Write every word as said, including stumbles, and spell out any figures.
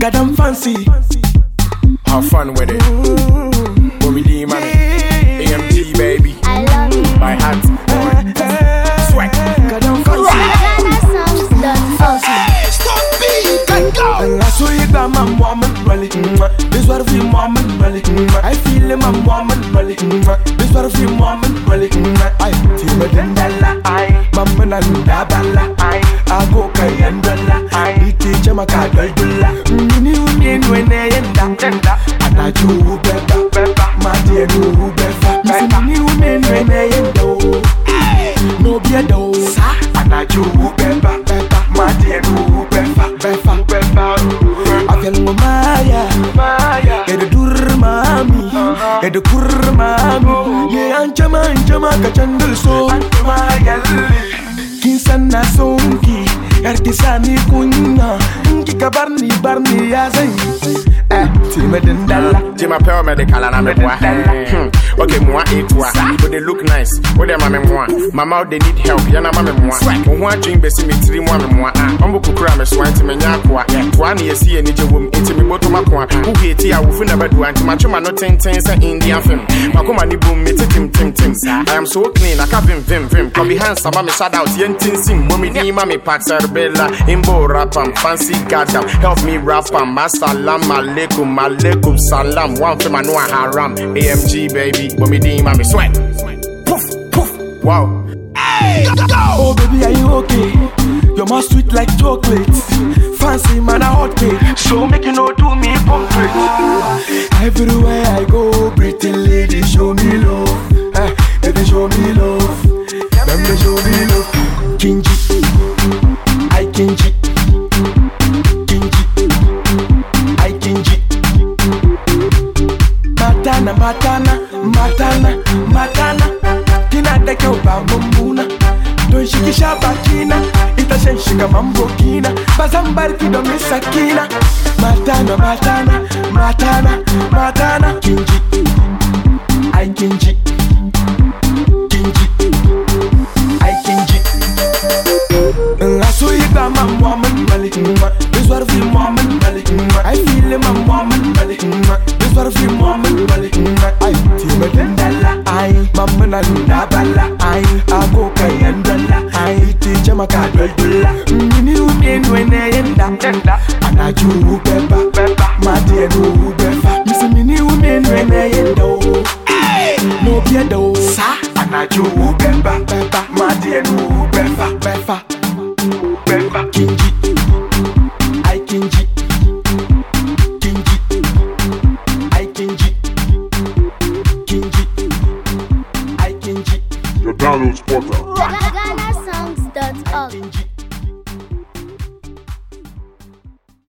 goddamn fancy. Have fun with it. When we D money, A M G baby. I love you. My hat, boy. Swag. Goddamn fancy. Ghana songs dot org. And I saw you got my mom and rally. This what I feel mom and rally. I feel in my mom and rally. This what I feel mom and rally. I feel my dendala. I mama na ndabala. I go kayandala. I teach my kadala. Mini uni nwene yenda yenda. Anaju beba beba. Madi enu beba beba. Mini uni nwene yenda. No biedo. Anaju beba beba. Madi enu beba beba beba. Afel maya maya. Ede dur mami. Ede kur mami. Ye anjama anjama kachandel so. Maya Kinsana sonki. Ertisani kunya. Kika barni barni ya zai. Eh, Tima dendala. Tima pell medical and I'm a boy. Okay, moi et toi. But they look nice. What them I'm moi. Mama they need help. Yana mama moi. When one drink besi me three moi moi. Ambo kukura me swan to me nyakwa. One ye see any jewum into me boto makwa. Who hate ya wufu never do anti macho man no ten ten sa Indian film. Makoma ni boom me tim tim tim. I am so clean. I can't vim vim vim. Come behind some me shout out yen tin sim. Mommy ni mami pat serbella. Imbo rapam fancy goddamn. Help me rapam. Masalam alaikum alaikum salam. One for manua haram. A M G baby. When me deem I'm sweat. Poof, poof. Wow. Hey, go. Oh baby, are you okay? You're more sweet like chocolate. Fancy man, a hot cake. So make you know do me pumpkin. Everywhere I go, pretty lady show me love. Eh, baby show me love. Them they show me love. Kinji, I Kinji. Kinji, I Kinji. Matana, matana, matana, matana. Tina deke uba mumbuna. Don't shikisha bakina. Ita shenshika mambo kina. Bazambar kido misakina. Matana, matana, matana, matana. Kinji, I Kinji. Kinji, I Kinji. I saw you got my mom and rally. This what I feel mom and rally. I feel in my mom and rally. This what I feel mom and rally. I feel my dendala. I mama na ndabala. I I go kayandala. I teach my kadala. Mini uni nwene yenda yenda. Anaju beba beba. Madi enu beba. Missy mini uni nwene yenda. No biedo. Sa anaju beba beba. Madi enu beba beba. Beba Kinji, I Kinji. Kinji, I Kinji. Kinji, I Kinji. Your download spotter. Ghana songs dot org.